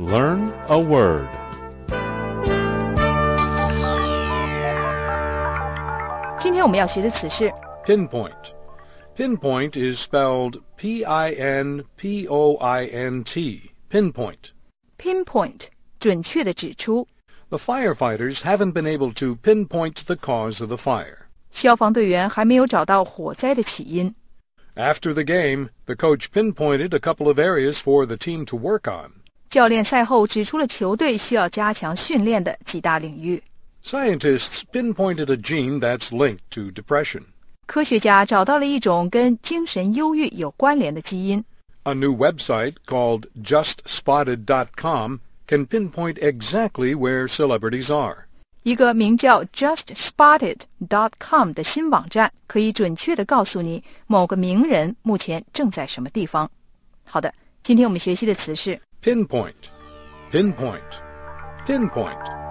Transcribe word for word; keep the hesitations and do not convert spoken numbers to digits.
Learn a word. Pinpoint. Pinpoint is spelled P I N P O I N T. Pinpoint. Pinpoint 准确的指出。 The firefighters haven't been able to pinpoint the cause of the fire. 消防队员还没有找到火灾的起因。 After the game, the coach pinpointed a couple of areas for the team to work on. 教练赛后指出了球队需要加强训练的几大领域。 Scientists pinpointed a gene that's linked to depression. 科学家找到了一种跟精神忧郁有关联的基因。 A new website called just spotted dot com can pinpoint exactly where celebrities are. 一个名叫 just spotted dot com 的新网站可以准确地告诉你某个名人目前正在什么地方。好的，今天我们学习的词是 pinpoint, pinpoint, pinpoint.